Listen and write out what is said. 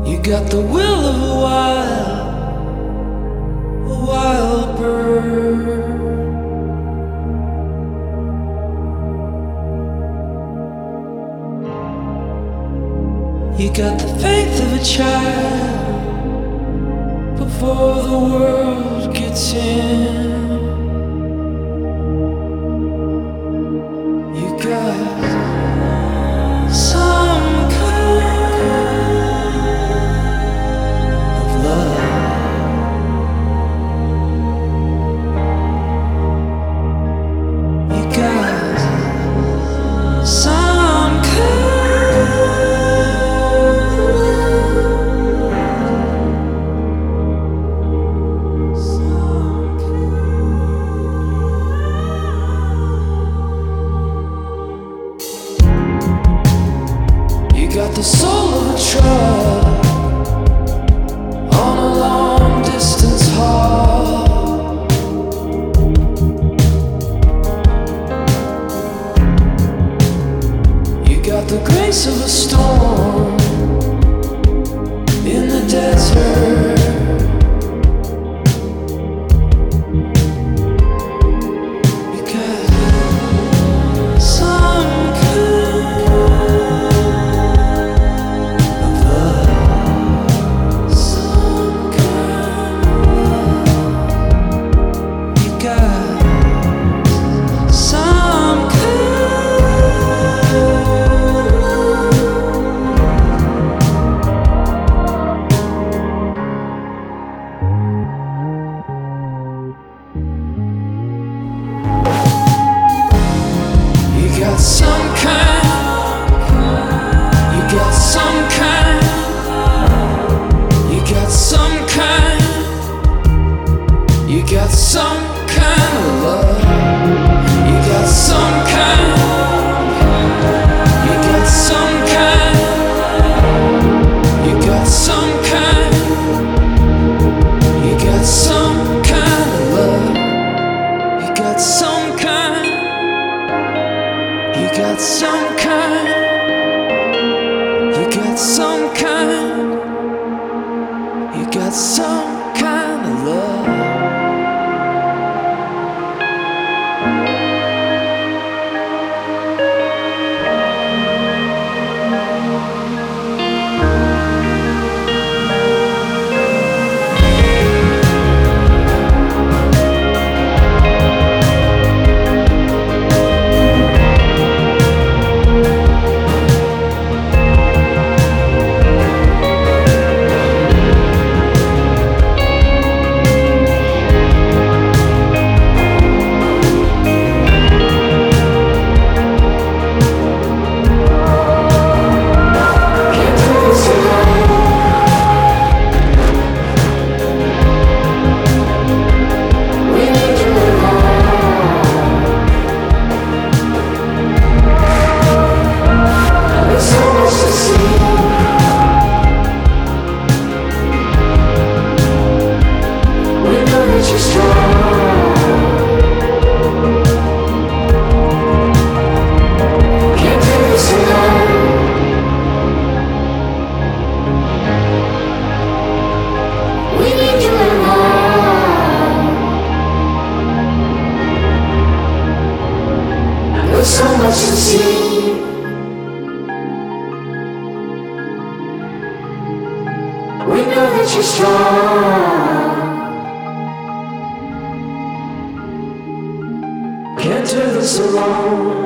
You got the will of a wild bird. You got the faith of a child before the world gets in. You got some kind of love. You got some kind of love. Some You got the soul of a truck on a long distance haul. You got the grace of a storm in the desert. You got some kind of love, some kind of love. You got some kind of You got some kind, you got some kind, you got some kind, you got some kind of love. You got some kind, you got some kind, you got some kind, you got some kind of love. You got some kind. You got some kind, you got some kind, you got some kind of love. There's so much to see. We know that you're strong. Can't do this alone.